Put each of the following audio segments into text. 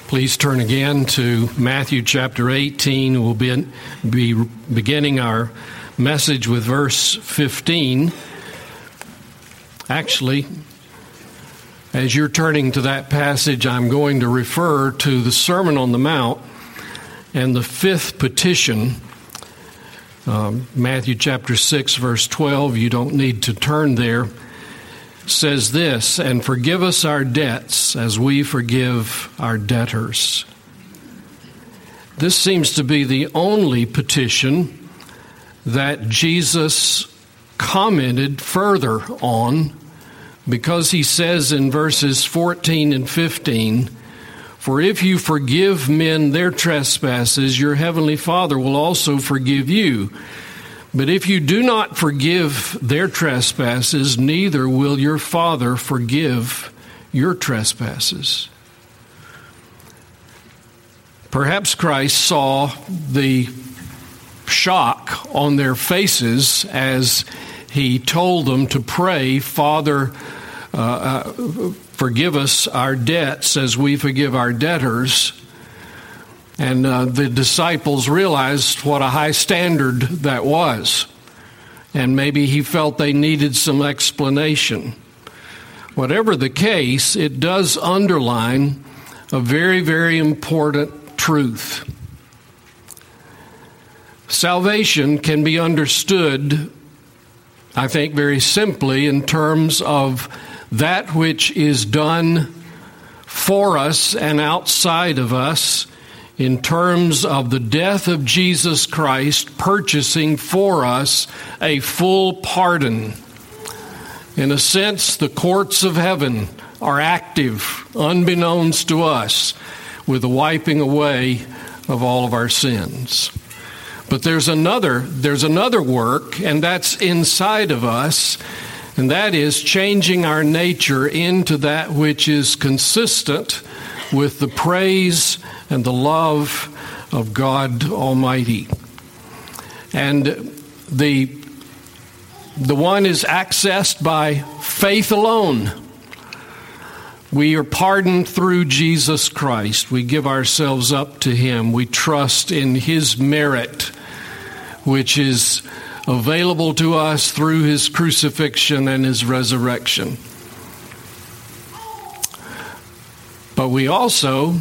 Please turn again to Matthew chapter 18. We'll be beginning our message with verse 15. Actually, as you're turning to that passage, I'm going to refer to the Sermon on the Mount and the fifth petition. Matthew chapter 6, verse 12, you don't need to turn there, says this, "And forgive us our debts as we forgive our debtors." This seems to be the only petition that Jesus commented further on, because he says in verses 14 and 15, "For if you forgive men their trespasses, your heavenly Father will also forgive you. But if you do not forgive their trespasses, neither will your Father forgive your trespasses." Perhaps Christ saw the shock on their faces as he told them to pray, "Father, forgive us our debts as we forgive our debtors." And the disciples realized what a high standard that was. And maybe he felt they needed some explanation. Whatever the case, it does underline a very, very important truth. Salvation can be understood, I think, very simply in terms of that which is done for us and outside of us, in terms of the death of Jesus Christ purchasing for us a full pardon. In a sense, the courts of heaven are active, unbeknownst to us, with the wiping away of all of our sins. But there's another work, and that's inside of us, and that is changing our nature into that which is consistent with the praise and the love of God Almighty. And the one is accessed by faith alone. We are pardoned through Jesus Christ. We give ourselves up to Him. We trust in His merit, which is available to us through His crucifixion and His resurrection. But we also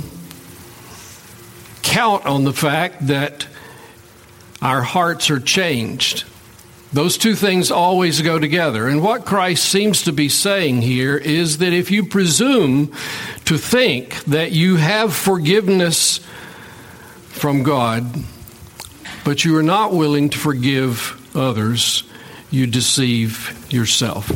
count on the fact that our hearts are changed. Those two things always go together. And what Christ seems to be saying here is that if you presume to think that you have forgiveness from God, but you are not willing to forgive others, you deceive yourself.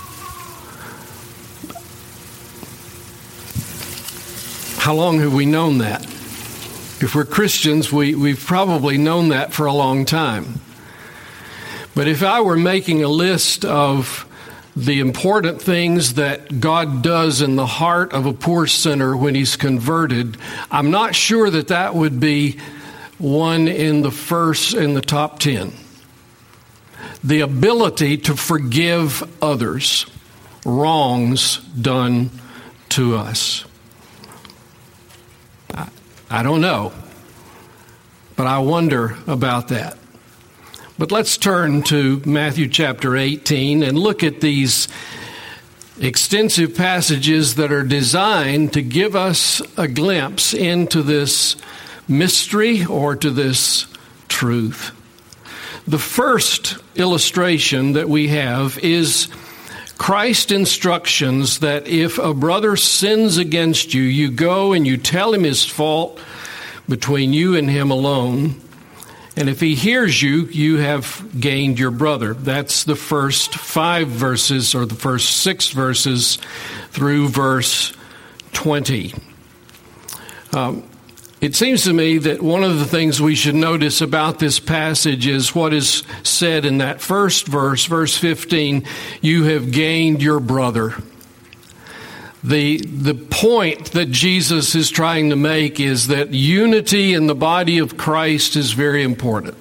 How long have we known that? If we're Christians, we've probably known that for a long time. But if I were making a list of the important things that God does in the heart of a poor sinner when he's converted, I'm not sure that would be one in the top 10. The ability to forgive others, wrongs done to us. I don't know, but I wonder about that. But let's turn to Matthew chapter 18 and look at these extensive passages that are designed to give us a glimpse into this mystery or to this truth. The first illustration that we have is Christ's instructions that if a brother sins against you, you go and you tell him his fault between you and him alone. And if he hears you, you have gained your brother. That's the first 5 verses, or the first 6 verses through verse 20. It seems to me that one of the things we should notice about this passage is what is said in that first verse, verse 15, "You have gained your brother." The point that Jesus is trying to make is that unity in the body of Christ is very important.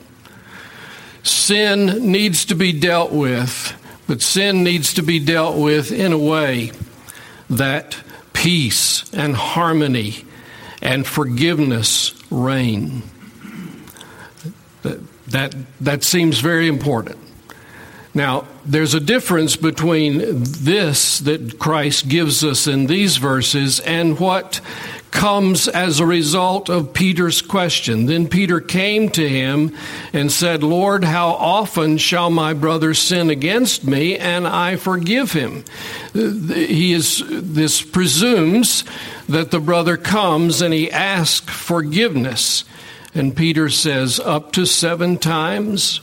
Sin needs to be dealt with, but sin needs to be dealt with in a way that peace and harmony and forgiveness reign. That seems very important. Now, there's a difference between this that Christ gives us in these verses and what comes as a result of Peter's question. Then Peter came to him and said, Lord, how often shall my brother sin against me and I forgive him? This presumes that the brother comes and he asks forgiveness. And Peter says, up to 7 times?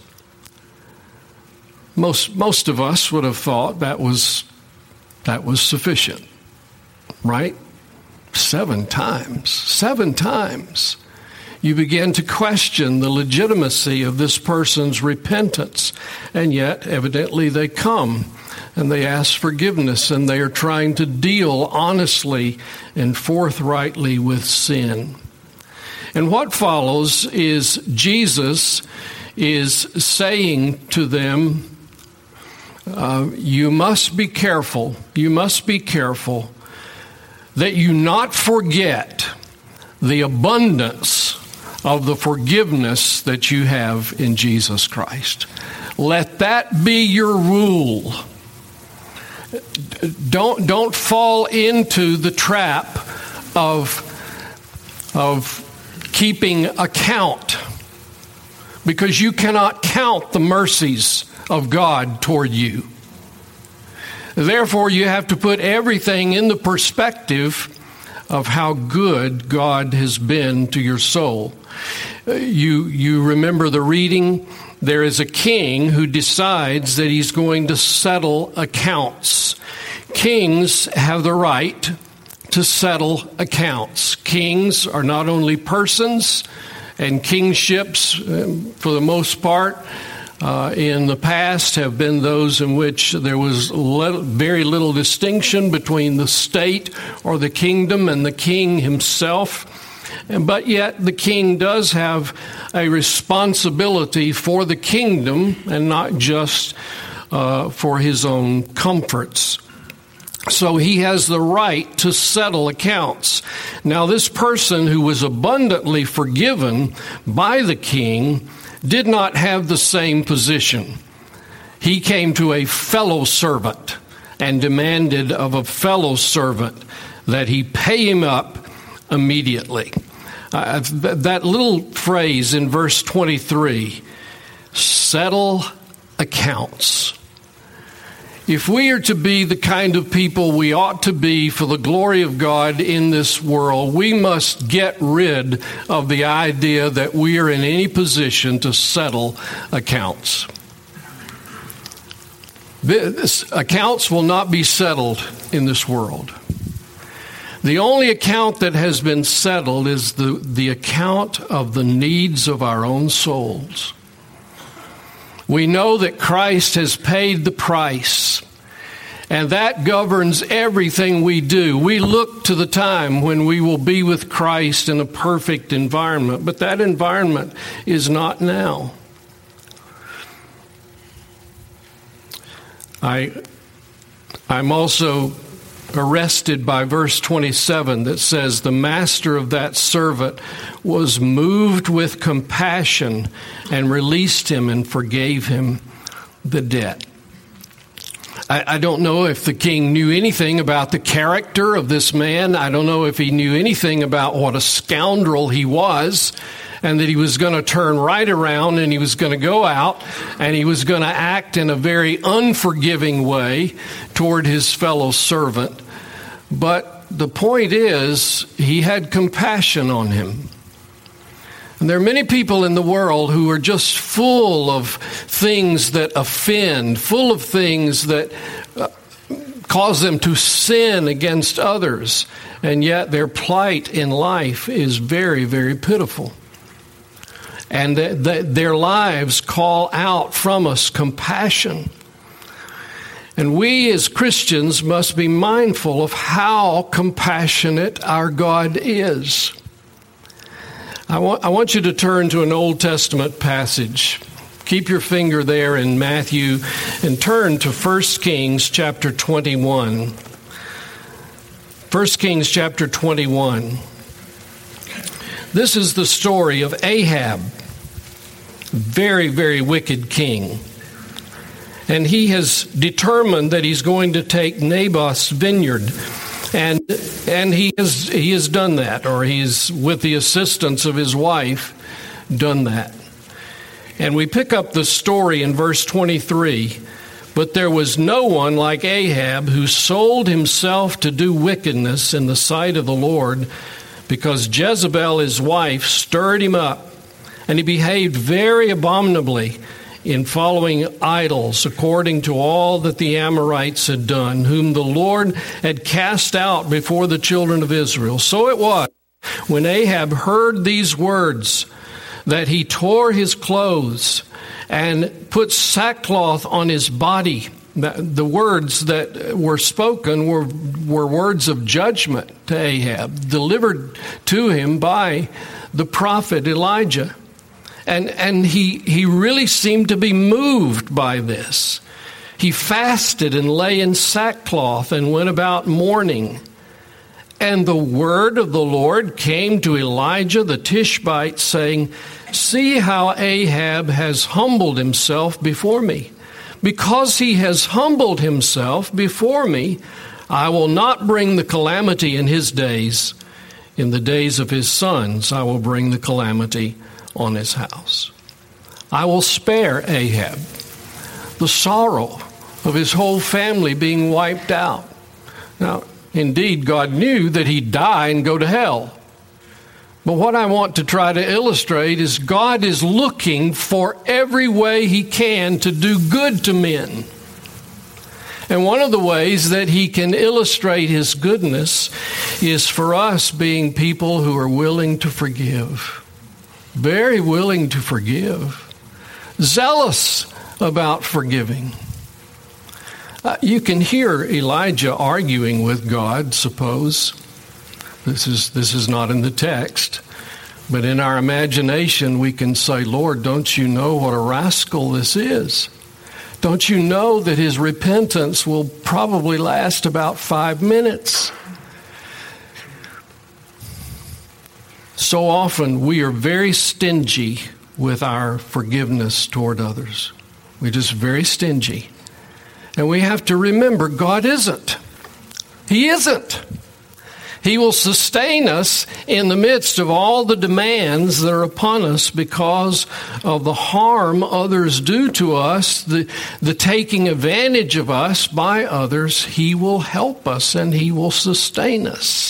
Most of us would have thought that was sufficient, right? 7 times. 7 times. You begin to question the legitimacy of this person's repentance, and yet evidently they come and they ask forgiveness, and they are trying to deal honestly and forthrightly with sin. And what follows is Jesus is saying to them, you must be careful that you not forget the abundance of the forgiveness that you have in Jesus Christ. Let that be your rule. Don't fall into the trap of keeping account, because you cannot count the mercies of God toward you. Therefore, you have to put everything in the perspective of how good God has been to your soul. You remember the reading. There is a king who decides that he's going to settle accounts. Kings have the right to settle accounts. Kings are not only persons, and kingships, for the most part, in the past have been those in which there was very little distinction between the state or the kingdom and the king himself. But yet the king does have a responsibility for the kingdom and not just for his own comforts. So he has the right to settle accounts. Now, this person who was abundantly forgiven by the king did not have the same position. He came to a fellow servant and demanded of a fellow servant that he pay him up immediately. That little phrase in verse 23, settle accounts. If we are to be the kind of people we ought to be for the glory of God in this world, we must get rid of the idea that we are in any position to settle accounts. Accounts will not be settled in this world. The only account that has been settled is the account of the needs of our own souls. We know that Christ has paid the price, and that governs everything we do. We look to the time when we will be with Christ in a perfect environment, but that environment is not now. I'm also arrested by verse 27 that says, the master of that servant was moved with compassion and released him and forgave him the debt. I don't know if the king knew anything about the character of this man. I don't know if he knew anything about what a scoundrel he was, and that he was going to turn right around and he was going to go out and he was going to act in a very unforgiving way toward his fellow servant. But the point is, he had compassion on him. And there are many people in the world who are just full of things that offend, full of things that cause them to sin against others, and yet their plight in life is very, very pitiful. And their lives call out from us compassion. And we as Christians must be mindful of how compassionate our God is. I want you to turn to an Old Testament passage. Keep your finger there in Matthew and turn to 1 Kings chapter 21. 1 Kings chapter 21. This is the story of Ahab, very, very wicked king. And he has determined that he's going to take Naboth's vineyard. And he has done that, or he's, with the assistance of his wife, done that. And we pick up the story in verse 23. But there was no one like Ahab who sold himself to do wickedness in the sight of the Lord, because Jezebel, his wife, stirred him up, and he behaved very abominably in following idols, according to all that the Amorites had done, whom the Lord had cast out before the children of Israel. So it was, when Ahab heard these words, that he tore his clothes and put sackcloth on his body. The words that were spoken were words of judgment to Ahab, delivered to him by the prophet Elijah. And he really seemed to be moved by this. He fasted and lay in sackcloth and went about mourning. And the word of the Lord came to Elijah the Tishbite, saying, "See how Ahab has humbled himself before me. Because he has humbled himself before me, I will not bring the calamity in his days. In the days of his sons, I will bring the calamity on his house. I will spare Ahab the sorrow of his whole family being wiped out." Now, indeed, God knew that he'd die and go to hell. But what I want to try to illustrate is God is looking for every way he can to do good to men. And one of the ways that he can illustrate his goodness is for us being people who are willing to forgive. Very willing to forgive. Zealous about forgiving. You can hear Elijah arguing with God, suppose. This is not in the text. But in our imagination, we can say, "Lord, don't you know what a rascal this is? Don't you know that his repentance will probably last about 5 minutes?" So often we are very stingy with our forgiveness toward others. We're just very stingy. And we have to remember, God isn't. He isn't. He will sustain us in the midst of all the demands that are upon us because of the harm others do to us, the taking advantage of us by others. He will help us and he will sustain us.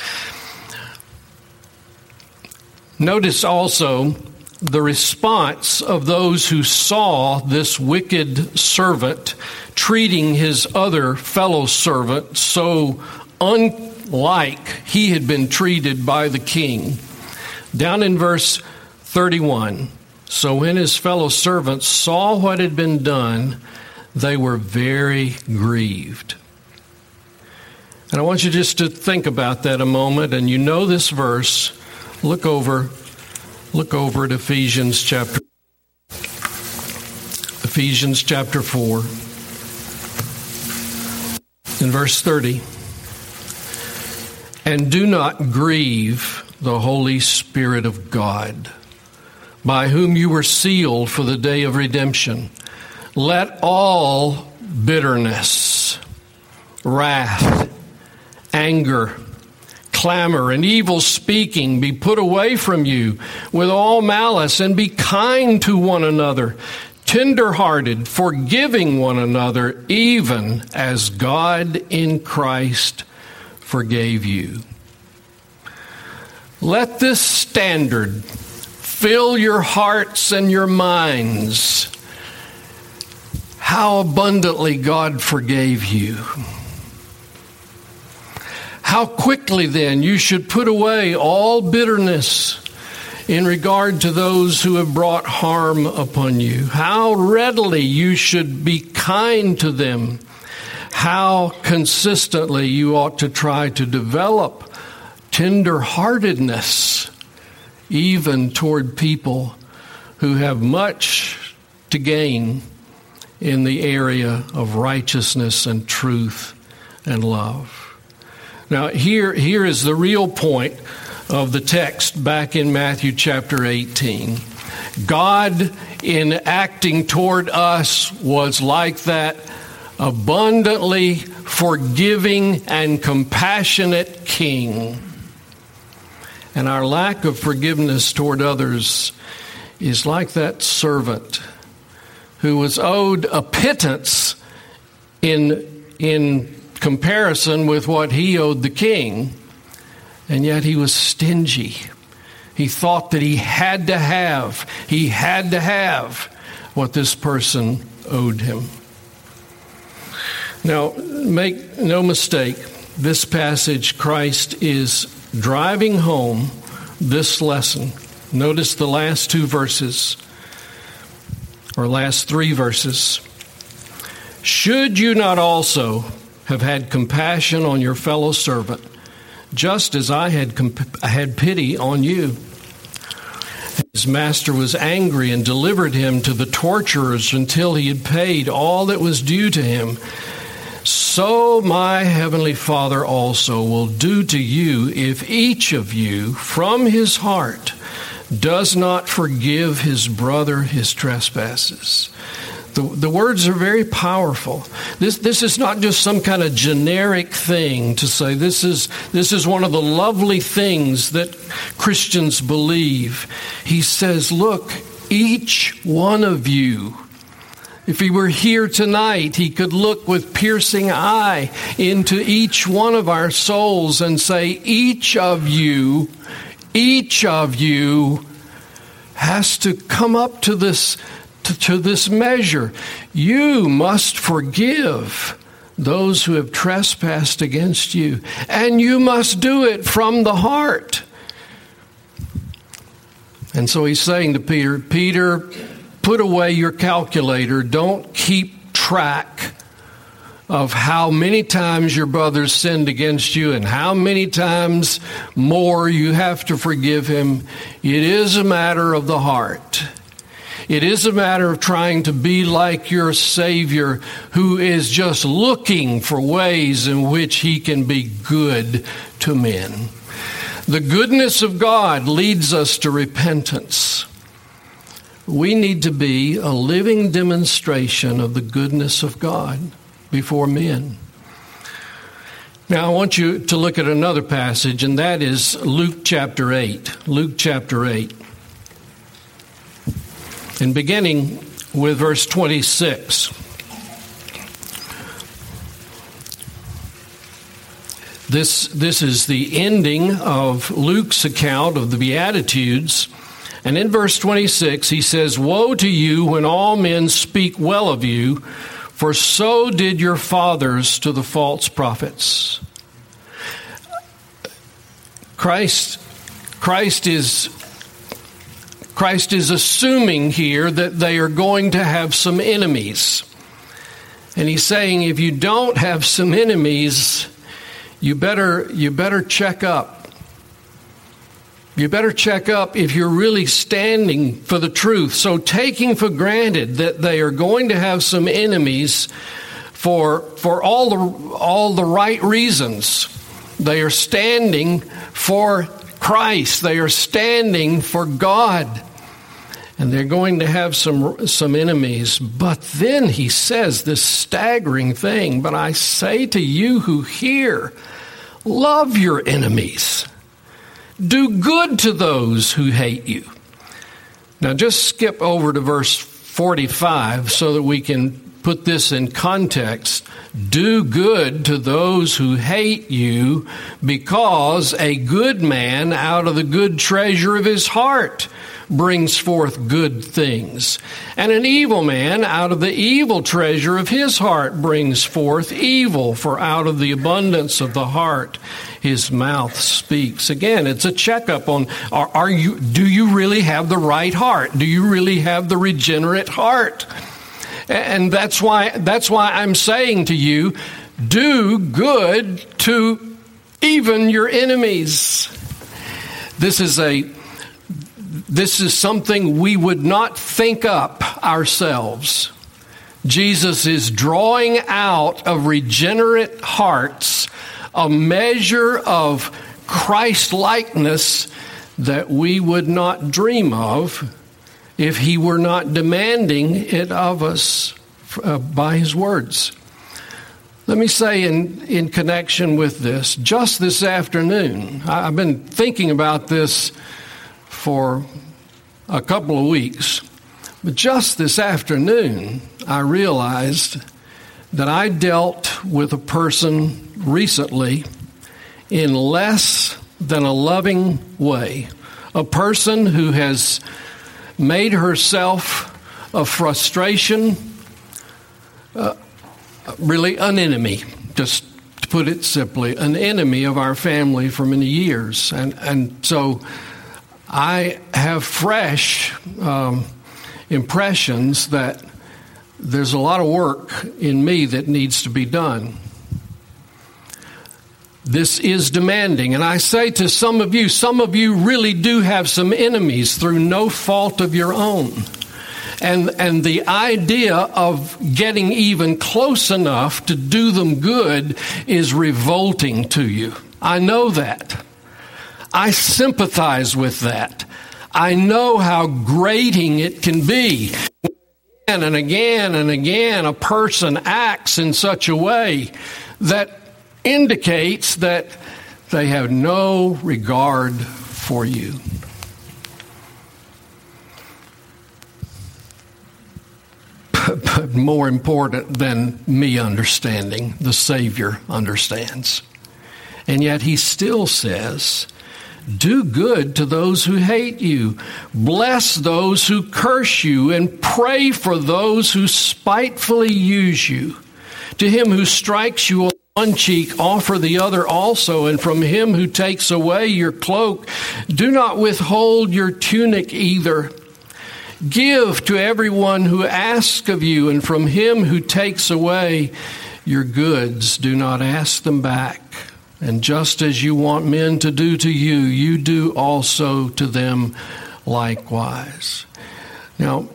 Notice also the response of those who saw this wicked servant treating his other fellow servant so unlike he had been treated by the king. Down in verse 31, "So when his fellow servants saw what had been done, they were very grieved." And I want you just to think about that a moment, and you know this verse. Look over at Ephesians chapter 4 in verse 30. "And do not grieve the Holy Spirit of God, by whom you were sealed for the day of redemption. Let all bitterness, wrath, anger, clamor, and evil speaking be put away from you with all malice, and be kind to one another, tender-hearted, forgiving one another, even as God in Christ forgave you." Let this standard fill your hearts and your minds. How abundantly God forgave you. How quickly then you should put away all bitterness in regard to those who have brought harm upon you. How readily you should be kind to them. How consistently you ought to try to develop tender-heartedness even toward people who have much to gain in the area of righteousness and truth and love. Now, here is the real point of the text back in Matthew chapter 18. God, in acting toward us, was like that abundantly forgiving and compassionate king. And our lack of forgiveness toward others is like that servant who was owed a pittance in comparison with what he owed the king, and yet he was stingy. He thought that he had to have what this person owed him. Now, make no mistake, this passage, Christ is driving home this lesson. Notice the last two verses, or last three verses. Should you not also have had compassion on your fellow servant, just as I had pity on you? His master was angry and delivered him to the torturers until he had paid all that was due to him. So my heavenly Father also will do to you if each of you from his heart does not forgive his brother his trespasses. The words are very powerful. This is not just some kind of generic thing to say this is one of the lovely things that Christians believe. He says, look, each one of you, if he were here tonight, he could look with piercing eye into each one of our souls and say, each of you has to come up to this measure. You must forgive those who have trespassed against you, and you must do it from the heart. And so he's saying to Peter, put away your calculator. Don't keep track of how many times your brother sinned against you and how many times more you have to forgive him. It is a matter of the heart. It is a matter of trying to be like your Savior, who is just looking for ways in which he can be good to men. The goodness of God leads us to repentance. We need to be a living demonstration of the goodness of God before men. Now, I want you to look at another passage, and that is Luke chapter 8. Luke chapter 8. And beginning with verse 26. This is the ending of Luke's account of the Beatitudes. And in verse 26, he says, "Woe to you when all men speak well of you, for so did your fathers to the false prophets." Christ is assuming here that they are going to have some enemies. And he's saying, if you don't have some enemies, you better check up. You better check up if you're really standing for the truth. So taking for granted that they are going to have some enemies for all the right reasons. They are standing for Christ. They are standing for God. And they're going to have some enemies. But then he says this staggering thing, "But I say to you who hear, love your enemies. Do good to those who hate you." Now just skip over to verse 45 so that we can put this in context. Do good to those who hate you, because a good man out of the good treasure of his heart brings forth good things. And an evil man out of the evil treasure of his heart brings forth evil, for out of the abundance of the heart his mouth speaks. Again, it's a checkup on do you really have the right heart? Do you really have the regenerate heart? And that's why I'm saying to you, do good to even your enemies. This is something we would not think up ourselves. Jesus is drawing out of regenerate hearts a measure of Christ-likeness that we would not dream of if he were not demanding it of us by his words. Let me say in connection with this, just this afternoon, I've been thinking about this for a couple of weeks, but just this afternoon, I realized that I dealt with a person recently in less than a loving way, a person who has made herself a frustration, really an enemy, just to put it simply, an enemy of our family for many years. And so I have fresh impressions that there's a lot of work in me that needs to be done. This is demanding. And I say to some of you really do have some enemies through no fault of your own. And the idea of getting even close enough to do them good is revolting to you. I know that. I sympathize with that. I know how grating it can be. And again and again, a person acts in such a way that indicates that they have no regard for you. But more important than me understanding, the Savior understands. And yet he still says, do good to those who hate you. Bless those who curse you, and pray for those who spitefully use you. To him who strikes you on one cheek, offer the other also, and from him who takes away your cloak, do not withhold your tunic either. Give to everyone who asks of you, and from him who takes away your goods, do not ask them back. And just as you want men to do to you, you do also to them likewise. Now,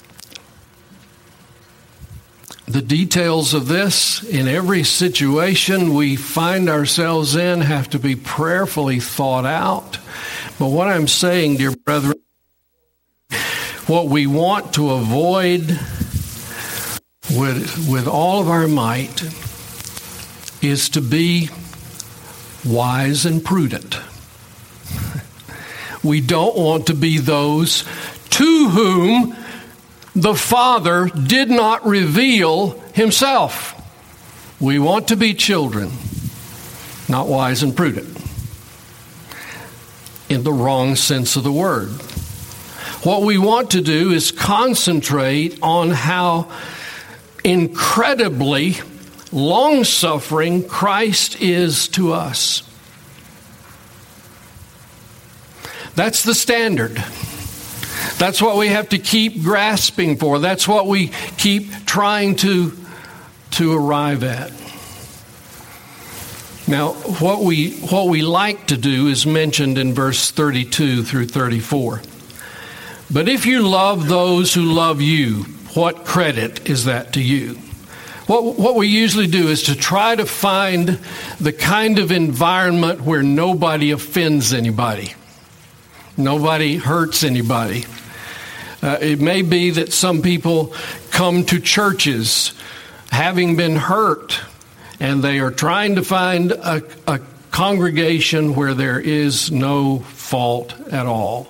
the details of this in every situation we find ourselves in have to be prayerfully thought out. But what I'm saying, dear brethren, what we want to avoid with all of our might is to be wise and prudent. We don't want to be those to whom the Father did not reveal himself. We want to be children, not wise and prudent, in the wrong sense of the word. What we want to do is concentrate on how incredibly long-suffering Christ is to us. That's the standard. That's what we have to keep grasping for. That's what we keep trying to arrive at. Now, what we like to do is mentioned in verse 32 through 34. But if you love those who love you, what credit is that to you? What we usually do is to try to find the kind of environment where nobody offends anybody. Nobody hurts anybody. It may be that some people come to churches having been hurt, and they are trying to find a congregation where there is no fault at all.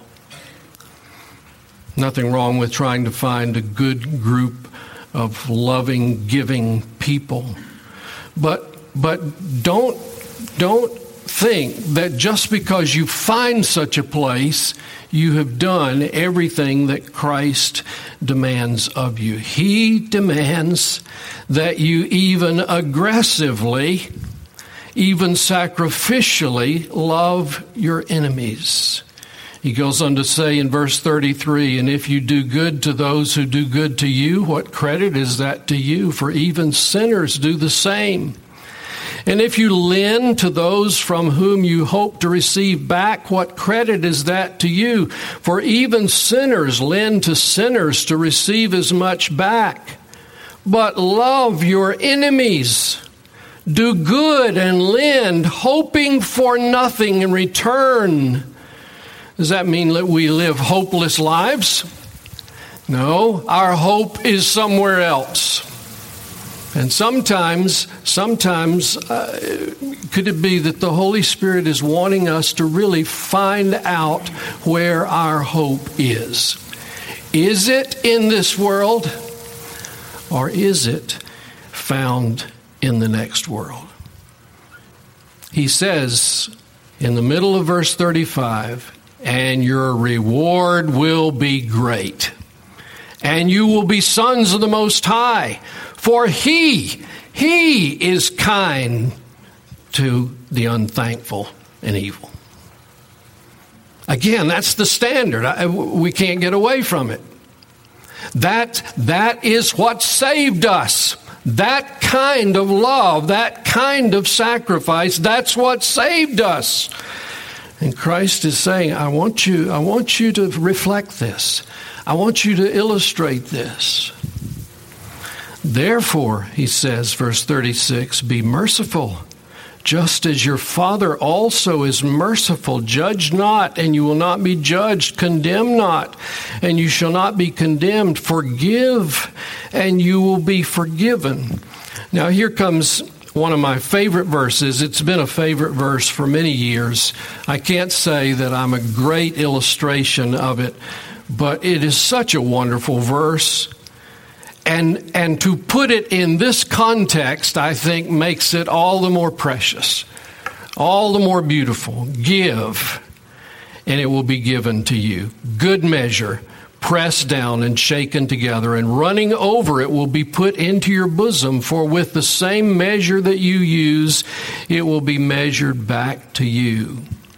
Nothing wrong with trying to find a good group of loving, giving people. But don't think that just because you find such a place, you have done everything that Christ demands of you. He demands that you even aggressively, even sacrificially love your enemies. He goes on to say in verse 33, and if you do good to those who do good to you, what credit is that to you? For even sinners do the same. And if you lend to those from whom you hope to receive back, what credit is that to you? For even sinners lend to sinners to receive as much back. But love your enemies. Do good and lend, hoping for nothing in return. Does that mean that we live hopeless lives? No, our hope is somewhere else. And sometimes, could it be that the Holy Spirit is wanting us to really find out where our hope is? Is it in this world, or is it found in the next world? He says in the middle of verse 35, and your reward will be great, and you will be sons of the Most High, for He is kind to the unthankful and evil. Again, that's the standard. We can't get away from it. That is what saved us. That kind of love, that kind of sacrifice, that's what saved us. And Christ is saying, I want you to reflect this. I want you to illustrate this. Therefore, he says, verse 36, be merciful, just as your Father also is merciful. Judge not, and you will not be judged. Condemn not, and you shall not be condemned. Forgive, and you will be forgiven. Now, here comes one of my favorite verses. It's been a favorite verse for many years. I can't say that I'm a great illustration of it, but it is such a wonderful verse. And to put it in this context, I think, makes it all the more precious, all the more beautiful. Give, and it will be given to you. Good measure, pressed down and shaken together, and running over it will be put into your bosom. For with the same measure that you use, it will be measured back to you.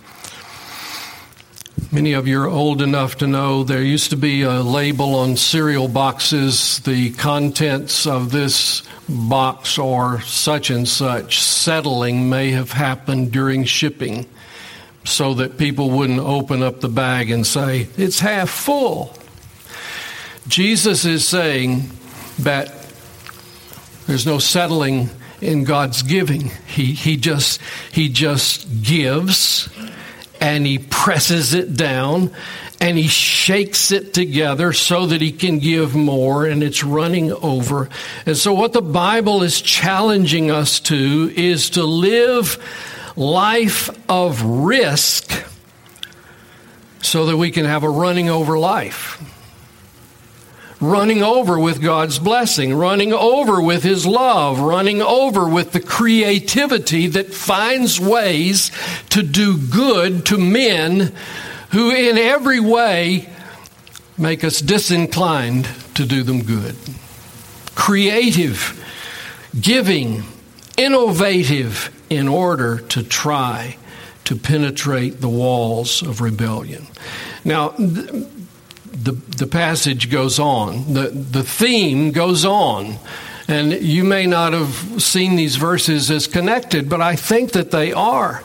Many of you are old enough to know there used to be a label on cereal boxes, the contents of this box or such and such settling may have happened during shipping, so that people wouldn't open up the bag and say, it's half full. Jesus is saying that there's no settling in God's giving. He just gives, and he presses it down, and he shakes it together so that he can give more, and it's running over. And so what the Bible is challenging us to is to live life of risk so that we can have a running over life. Running over with God's blessing, running over with His love, running over with the creativity that finds ways to do good to men who in every way make us disinclined to do them good. Creative, giving, innovative in order to try to penetrate the walls of rebellion. Now, the passage goes on. The theme goes on. And you may not have seen these verses as connected, but I think that they are.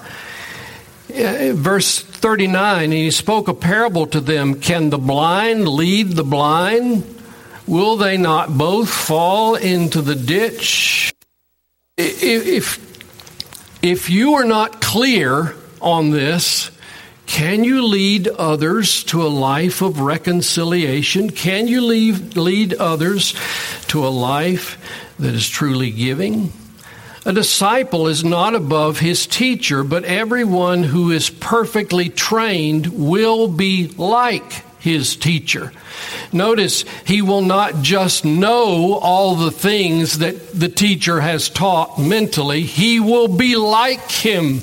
Verse 39, and he spoke a parable to them. Can the blind lead the blind? Will they not both fall into the ditch? If you are not clear on this, can you lead others to a life of reconciliation? Can you lead others to a life that is truly giving? A disciple is not above his teacher, but everyone who is perfectly trained will be like his teacher. Notice, he will not just know all the things that the teacher has taught mentally. He will be like him.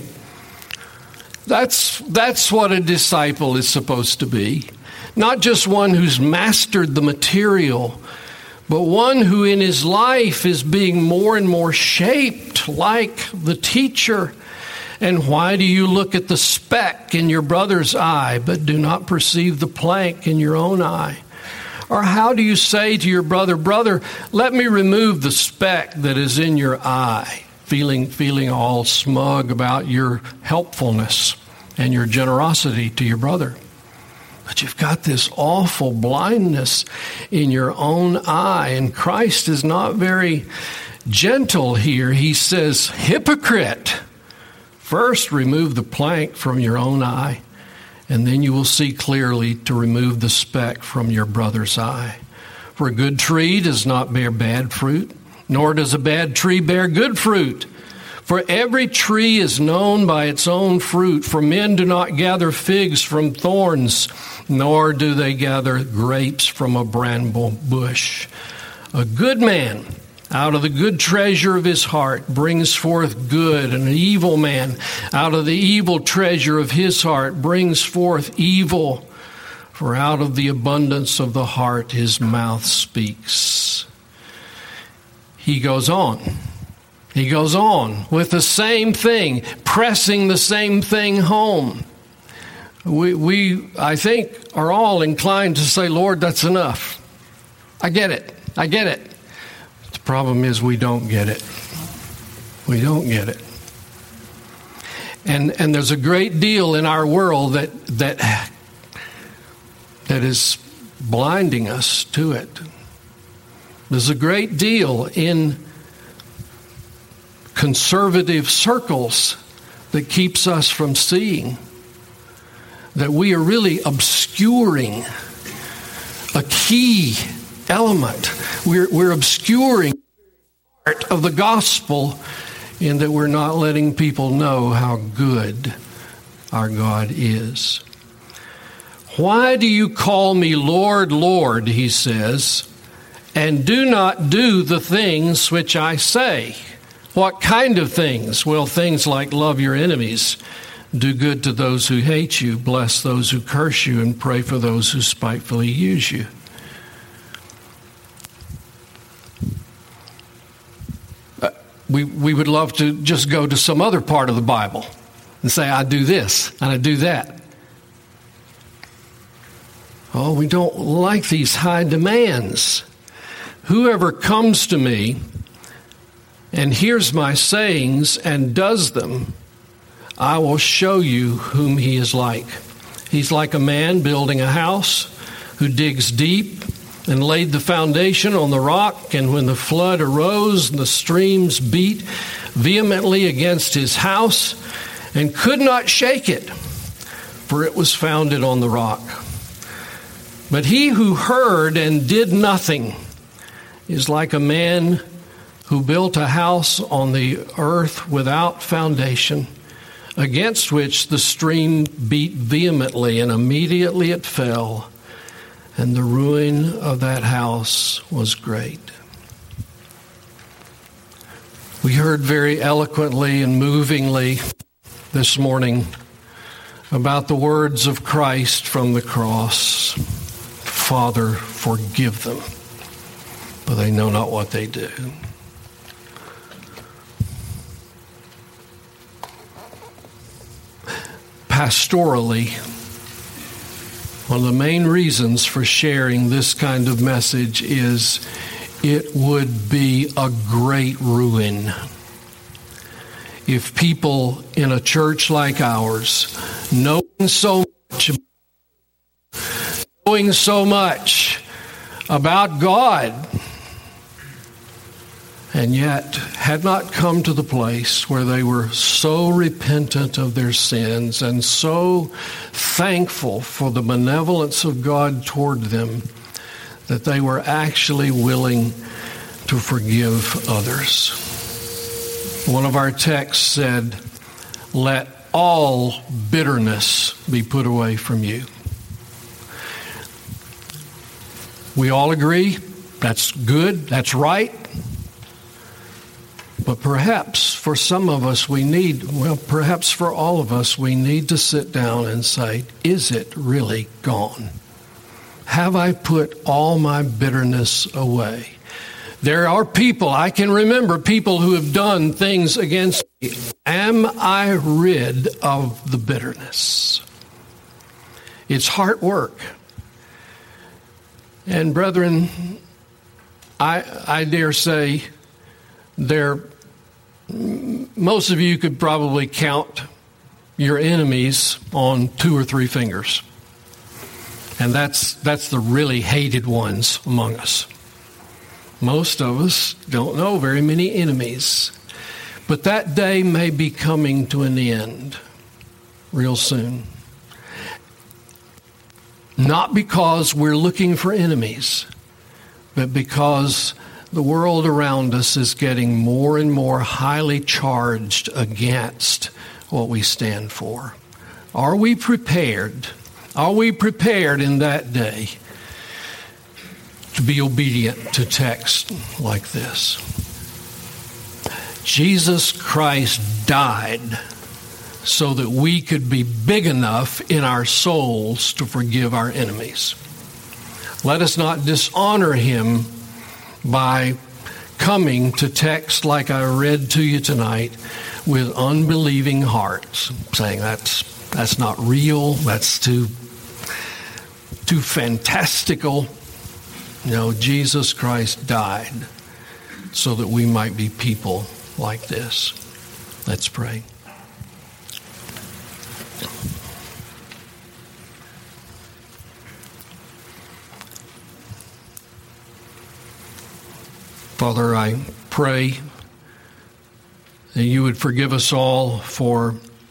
That's what a disciple is supposed to be. Not just one who's mastered the material, but one who in his life is being more and more shaped like the teacher. And why do you look at the speck in your brother's eye, but do not perceive the plank in your own eye? Or how do you say to your brother, brother, let me remove the speck that is in your eye? Feeling all smug about your helpfulness and your generosity to your brother. But you've got this awful blindness in your own eye, and Christ is not very gentle here, he says, hypocrite, first remove the plank from your own eye, and then you will see clearly to remove the speck from your brother's eye. For a good tree does not bear bad fruit, nor does a bad tree bear good fruit. For every tree is known by its own fruit. For men do not gather figs from thorns, nor do they gather grapes from a bramble bush. A good man out of the good treasure of his heart brings forth good, and an evil man out of the evil treasure of his heart brings forth evil. For out of the abundance of the heart his mouth speaks. He goes on. He goes on with the same thing, pressing the same thing home. We, I think, are all inclined to say, Lord, that's enough. I get it. I get it. The problem is we don't get it. We don't get it. And there's a great deal in our world that is blinding us to it. There's a great deal in conservative circles that keeps us from seeing that we are really obscuring a key element. We're obscuring part of the gospel in that we're not letting people know how good our God is. Why do you call me Lord, Lord, he says, and do not do the things which I say? What kind of things? Well, things like love your enemies, do good to those who hate you, bless those who curse you, and pray for those who spitefully use you. We would love to just go to some other part of the Bible and say, I do this and I do that. Oh, we don't like these high demands. Whoever comes to me and hears my sayings and does them, I will show you whom he is like. He's like a man building a house who digs deep and laid the foundation on the rock, and when the flood arose and the streams beat vehemently against his house and could not shake it, for it was founded on the rock. But he who heard and did nothing is like a man who built a house on the earth without foundation, against which the stream beat vehemently, and immediately it fell, and the ruin of that house was great. We heard very eloquently and movingly this morning about the words of Christ from the cross. Father, forgive them, for they know not what they do. Pastorally, one of the main reasons for sharing this kind of message is it would be a great ruin if people in a church like ours, knowing so much about God, and yet had not come to the place where they were so repentant of their sins and so thankful for the benevolence of God toward them that they were actually willing to forgive others. One of our texts said, "Let all bitterness be put away from you." We all agree that's good, that's right. But perhaps for some of us perhaps for all of us, we need to sit down and say, is it really gone? Have I put all my bitterness away? There are people, I can remember people who have done things against me. Am I rid of the bitterness? It's hard work. And brethren, I dare say most of you could probably count your enemies on 2 or 3 fingers. And that's the really hated ones among us. Most of us don't know very many enemies. But that day may be coming to an end real soon. Not because we're looking for enemies, but because the world around us is getting more and more highly charged against what we stand for. Are we prepared? Are we prepared in that day to be obedient to text like this? Jesus Christ died so that we could be big enough in our souls to forgive our enemies. Let us not dishonor him by coming to text like I read to you tonight with unbelieving hearts, saying that's not real, that's too fantastical. No, Jesus Christ died so that we might be people like this. Let's pray. Father, I pray that you would forgive us all for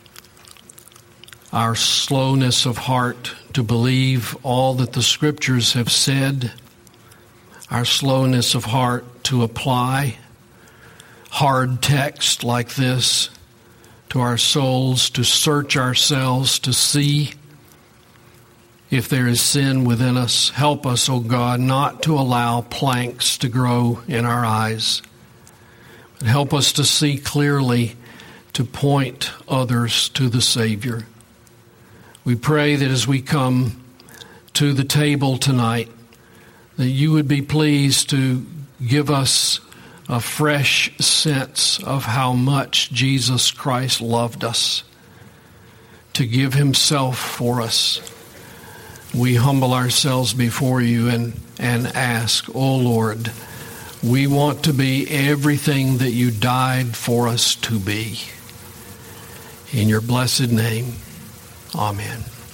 our slowness of heart to believe all that the Scriptures have said, our slowness of heart to apply hard text like this to our souls, to search ourselves, to see if there is sin within us. Help us, O God, not to allow planks to grow in our eyes, but help us to see clearly, to point others to the Savior. We pray that as we come to the table tonight, that you would be pleased to give us a fresh sense of how much Jesus Christ loved us, to give himself for us. We humble ourselves before you and ask, oh Lord, we want to be everything that you died for us to be. In your blessed name, amen.